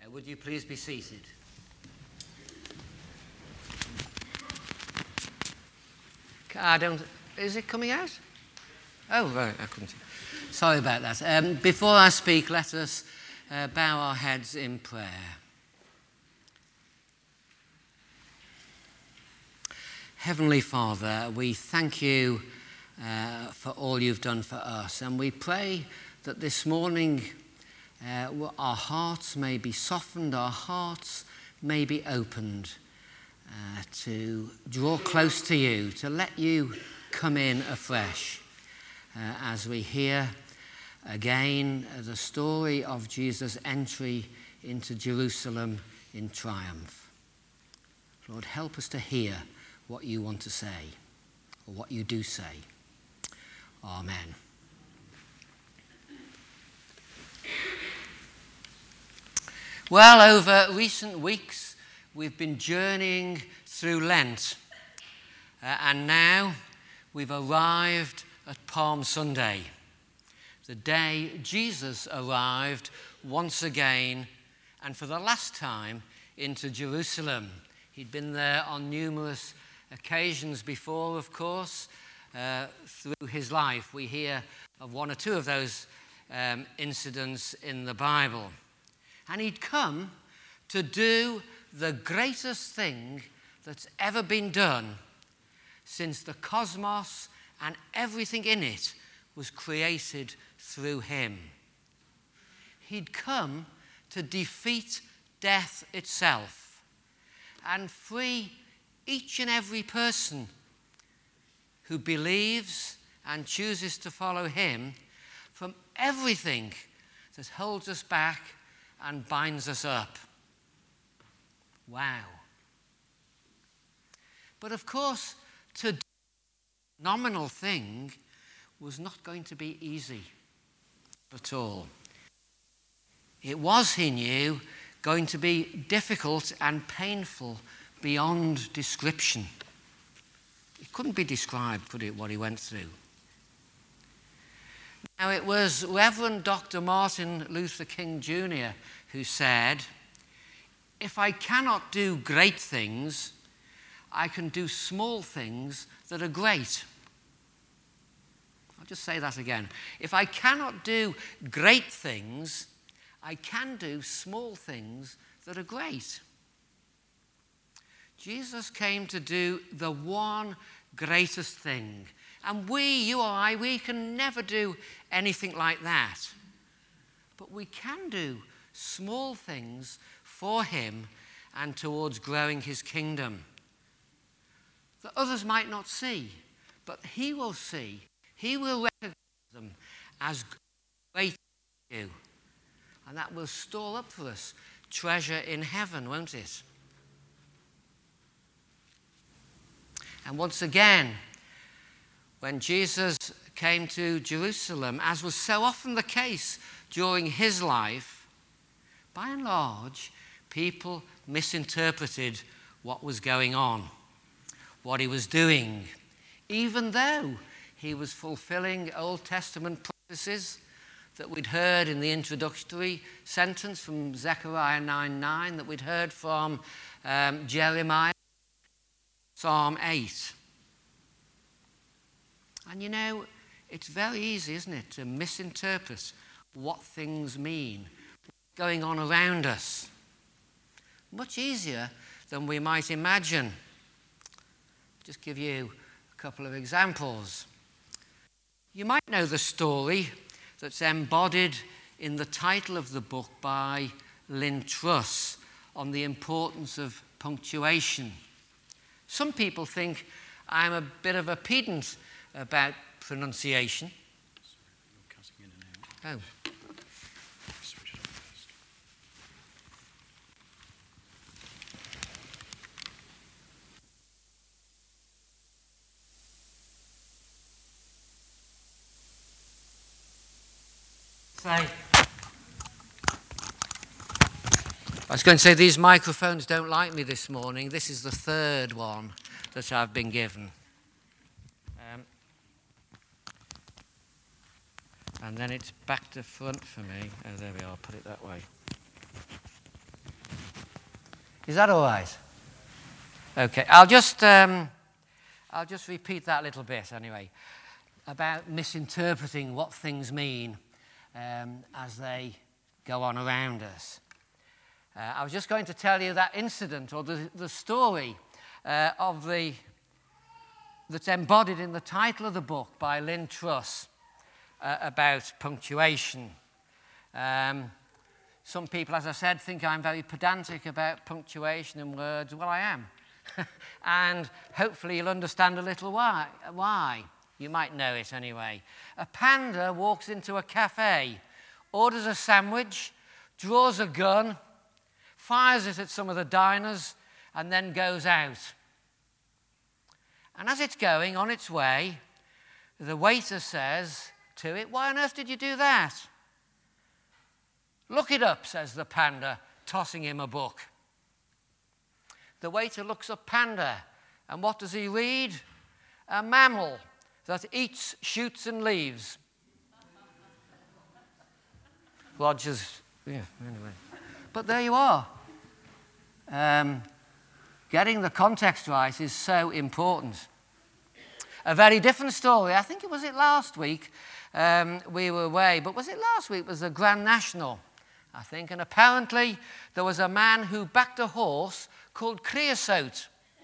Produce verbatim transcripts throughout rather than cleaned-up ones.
Would you please be seated? I don't... Is it coming out? Oh, right, I couldn't... Sorry about that. Um, before I speak, let us uh, bow our heads in prayer. Heavenly Father, we thank you uh, for all you've done for us, and we pray that this morning uh, our hearts may be softened, our hearts may be opened uh, to draw close to you, to let you come in afresh uh, as we hear again the story of Jesus' entry into Jerusalem in triumph. Lord, help us to hear what you want to say, or what you do say. Amen. Well, over recent weeks, we've been journeying through Lent. Uh, and now we've arrived at Palm Sunday, the day Jesus arrived once again, and for the last time, into Jerusalem. He'd been there on numerous occasions before, of course. Uh, through his life, we hear of one or two of those um, incidents in the Bible. And he'd come to do the greatest thing that's ever been done since the cosmos and everything in it was created through him. He'd come to defeat death itself and free each and every person who believes and chooses to follow him from everything that holds us back and binds us up. Wow. But of course, to do a nominal thing was not going to be easy at all. It was, he knew, going to be difficult and painful beyond description. It couldn't be described, could it, what he went through? Now, it was Reverend Doctor Martin Luther King Junior who said, "If I cannot do great things, I can do small things that are great." I'll just say that again. If I cannot do great things, I can do small things that are great. Jesus came to do the one greatest thing. And we, you or I, we can never do anything like that. But we can do small things for him and towards growing his kingdom that others might not see, but he will see. He will recognize them as great to you. And that will store up for us treasure in heaven, won't it? And once again, when Jesus came to Jerusalem, as was so often the case during his life, by and large, people misinterpreted what was going on, what he was doing, even though he was fulfilling Old Testament prophecies that we'd heard in the introductory sentence from Zechariah nine nine, that we'd heard from um, Jeremiah, Psalm eight. And you know, it's very easy, isn't it, to misinterpret what things mean, what's going on around us. Much easier than we might imagine. Just give you a couple of examples. You might know the story that's embodied in the title of the book by Lynn Truss on the importance of punctuation. Some people think I'm a bit of a pedant about pronunciation. Sorry, you're cutting in and out. Oh. Switch it off first. Say. I was going to say these microphones don't like me this morning. This is the third one that I've been given. Um, and then it's back to front for me. Oh, there we are. Put it that way. Is that all right? Okay, I'll just, um, I'll just repeat that a little bit anyway, about misinterpreting what things mean um, as they go on around us. Uh, I was just going to tell you that incident, or the, the story uh, of the that's embodied in the title of the book by Lynn Truss uh, about punctuation. Um, some people, as I said, think I'm very pedantic about punctuation in words. Well, I am. And hopefully you'll understand a little why. Why? You might know it anyway. A panda walks into a cafe, orders a sandwich, draws a gun, fires it at some of the diners, and then goes out. And as it's going on its way, the waiter says to it, "Why on earth did you do that?" "Look it up," says the panda, tossing him a book. The waiter looks up panda, and what does he read? A mammal that eats, shoots, and leaves. Rogers, yeah, anyway. But there you are. Um, getting the context right is so important. A very different story. I think it was it last week. Um, we were away, but was it last week? It was the Grand National, I think. And apparently there was a man who backed a horse called Creosote.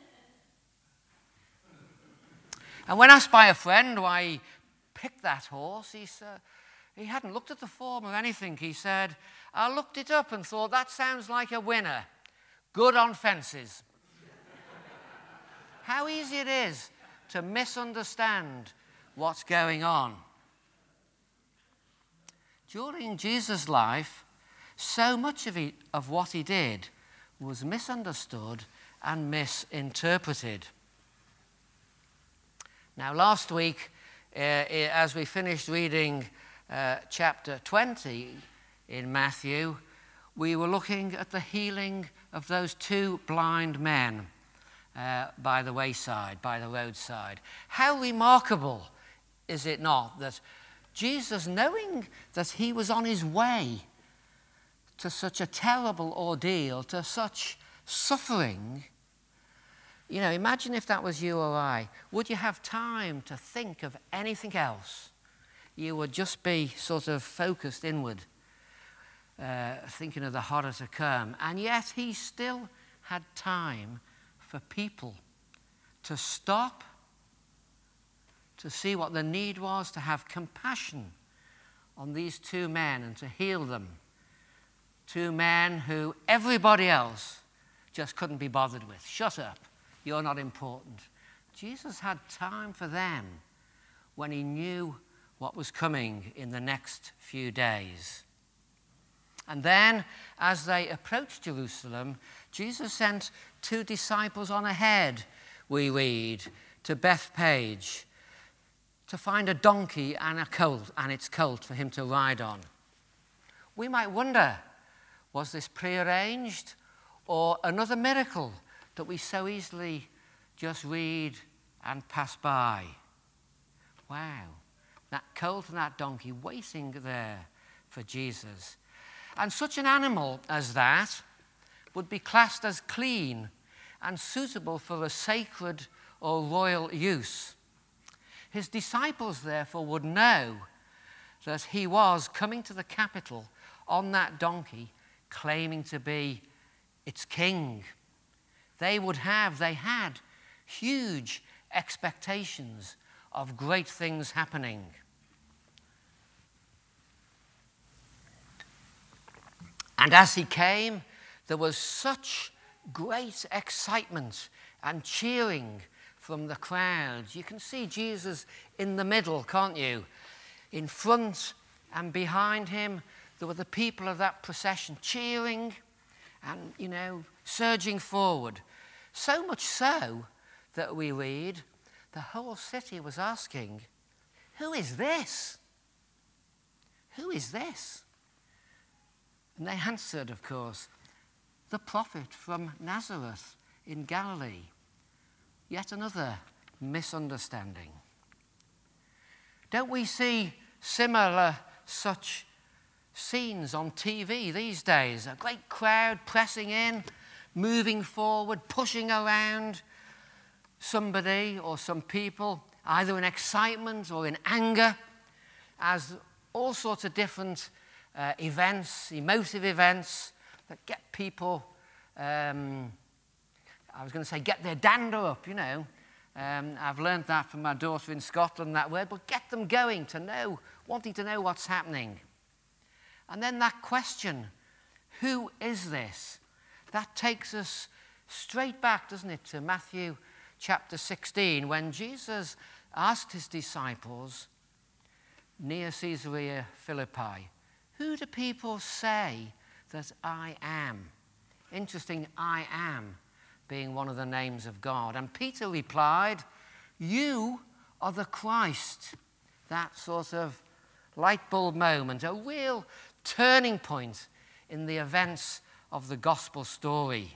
And when asked by a friend why he picked that horse, he said he hadn't looked at the form or anything. He said, "I looked it up and thought that sounds like a winner. Good on fences." How easy it is to misunderstand what's going on. During Jesus' life, so much of, he, of what he did was misunderstood and misinterpreted. Now, last week, uh, as we finished reading uh, chapter twenty in Matthew, we were looking at the healing of those two blind men uh, by the wayside, by the roadside. How remarkable is it not that Jesus, knowing that he was on his way to such a terrible ordeal, to such suffering, you know, imagine if that was you or I. Would you have time to think of anything else? You would just be sort of focused inward, uh, thinking of the horror to come. And yet he still had time for people to stop, to see what the need was, to have compassion on these two men and to heal them. Two men who everybody else just couldn't be bothered with. Shut up, you're not important. Jesus had time for them when he knew what was coming in the next few days. And then, as they approached Jerusalem, Jesus sent two disciples on ahead, we read, to Bethpage, to find a donkey and a colt, and its colt for him to ride on. We might wonder, was this prearranged or another miracle that we so easily just read and pass by? Wow, that colt and that donkey waiting there for Jesus. And such an animal as that would be classed as clean and suitable for a sacred or royal use. His disciples, therefore, would know that he was coming to the capital on that donkey, claiming to be its king. They would have, they had huge expectations of great things happening. And as he came, there was such great excitement and cheering from the crowds. You can see Jesus in the middle, can't you? In front and behind him, there were the people of that procession cheering and, you know, surging forward. So much so that we read, the whole city was asking, "Who is this? Who is this?" And they answered, of course, "The prophet from Nazareth in Galilee." Yet another misunderstanding. Don't we see similar such scenes on T V these days? A great crowd pressing in, moving forward, pushing around somebody or some people, either in excitement or in anger, as all sorts of different uh, events, emotive events that get people, um, I was going to say get their dander up, you know. Um, I've learned that from my daughter in Scotland, that word, but get them going to know, wanting to know what's happening. And then that question, who is this? That takes us straight back, doesn't it, to Matthew chapter sixteen, when Jesus asked his disciples near Caesarea Philippi, who do people say that I am? Interesting, I am being one of the names of God. And Peter replied, you are the Christ. That sort of light bulb moment, a real turning point in the events of the gospel story.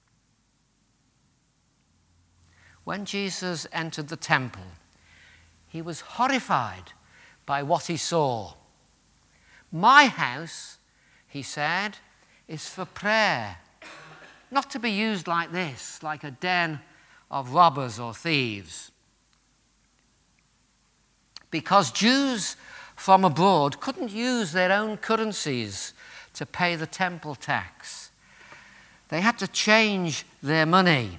When Jesus entered the temple, he was horrified by what he saw. My house, he said, is for prayer, not to be used like this, like a den of robbers or thieves. Because Jews from abroad couldn't use their own currencies to pay the temple tax. They had to change their money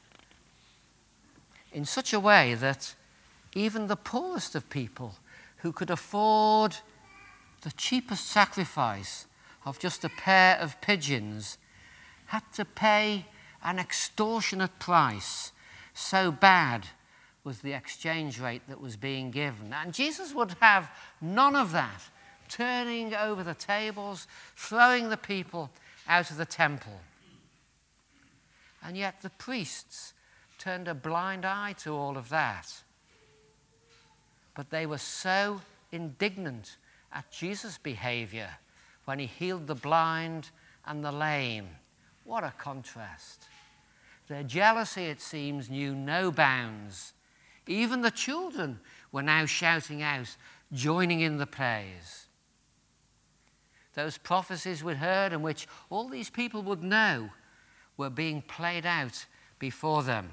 in such a way that even the poorest of people who could afford the cheapest sacrifice of just a pair of pigeons had to pay an extortionate price. So bad was the exchange rate that was being given. And Jesus would have none of that, turning over the tables, throwing the people out of the temple. And yet the priests turned a blind eye to all of that. But they were so indignant at Jesus' behavior when he healed the blind and the lame. What a contrast. Their jealousy, it seems, knew no bounds. Even the children were now shouting out, joining in the praise. Those prophecies we'd heard and which all these people would know were being played out before them.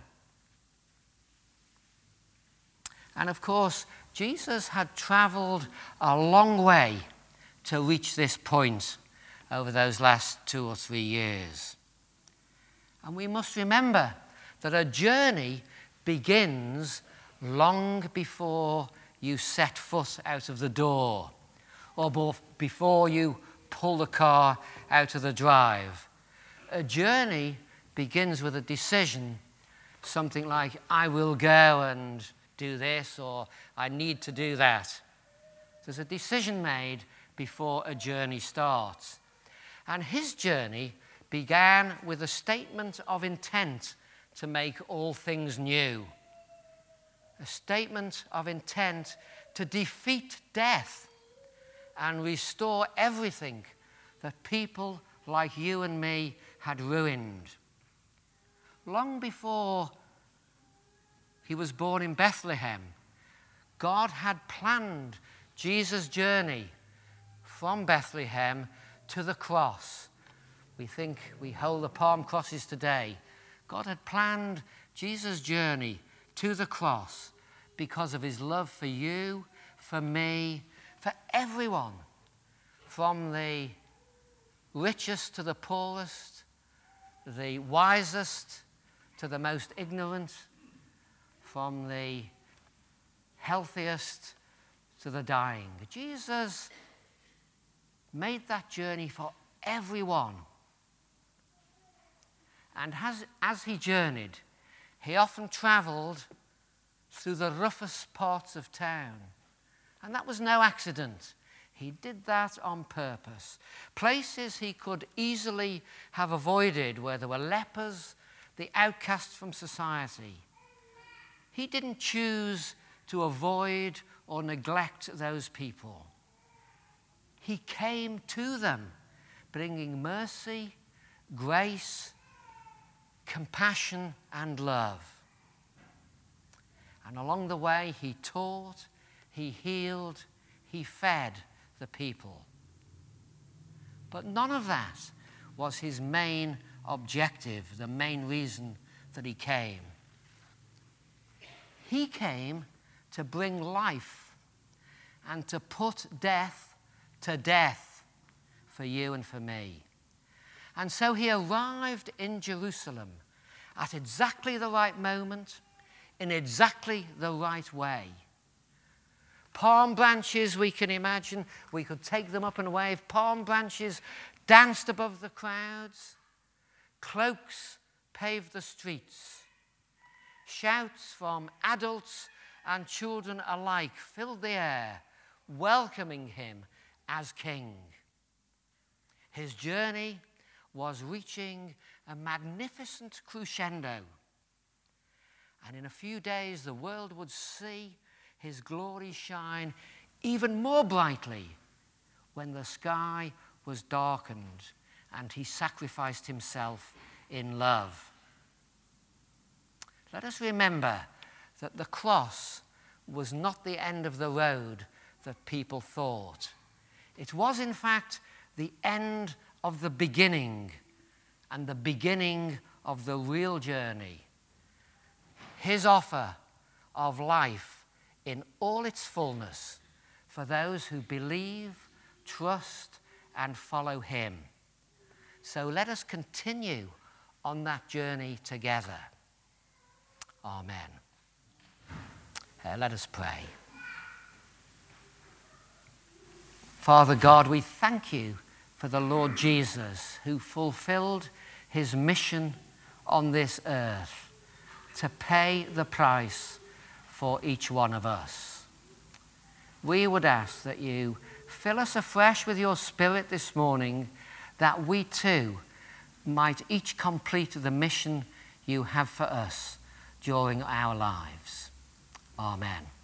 And of course, Jesus had traveled a long way to reach this point over those last two or three years. And we must remember that a journey begins long before you set foot out of the door or before you pull the car out of the drive. A journey begins with a decision, something like, I will go and do this, or I need to do that. There's a decision made before a journey starts. And his journey began with a statement of intent to make all things new. A statement of intent to defeat death and restore everything that people like you and me had ruined. Long before he was born in Bethlehem, God had planned Jesus' journey from Bethlehem to the cross. We think we hold the palm crosses today. God had planned Jesus' journey to the cross because of his love for you, for me, for everyone, from the richest to the poorest, the wisest to the most ignorant, from the healthiest to the dying. Jesus made that journey for everyone. And as, as he journeyed, he often traveled through the roughest parts of town. And that was no accident. He did that on purpose. Places he could easily have avoided, where there were lepers, the outcasts from society. He didn't choose to avoid or neglect those people. He came to them, bringing mercy, grace, compassion, and love. And along the way, he taught, he healed, he fed the people. But none of that was his main objective, the main reason that he came. He came to bring life and to put death to death for you and for me. And so he arrived in Jerusalem at exactly the right moment, in exactly the right way. Palm branches, we can imagine, we could take them up and wave. Palm branches danced above the crowds. Cloaks paved the streets. Shouts from adults and children alike filled the air, welcoming him as king. His journey was reaching a magnificent crescendo. And in a few days, the world would see his glory shine even more brightly when the sky was darkened and he sacrificed himself in love. Let us remember that the cross was not the end of the road that people thought. It was, in fact, the end of the beginning and the beginning of the real journey. His offer of life in all its fullness for those who believe, trust, and follow him. So let us continue on that journey together. Amen. Uh, let us pray. Father God, we thank you for the Lord Jesus, who fulfilled his mission on this earth to pay the price for each one of us. We would ask that you fill us afresh with your Spirit this morning, that we too might each complete the mission you have for us during our lives. Amen.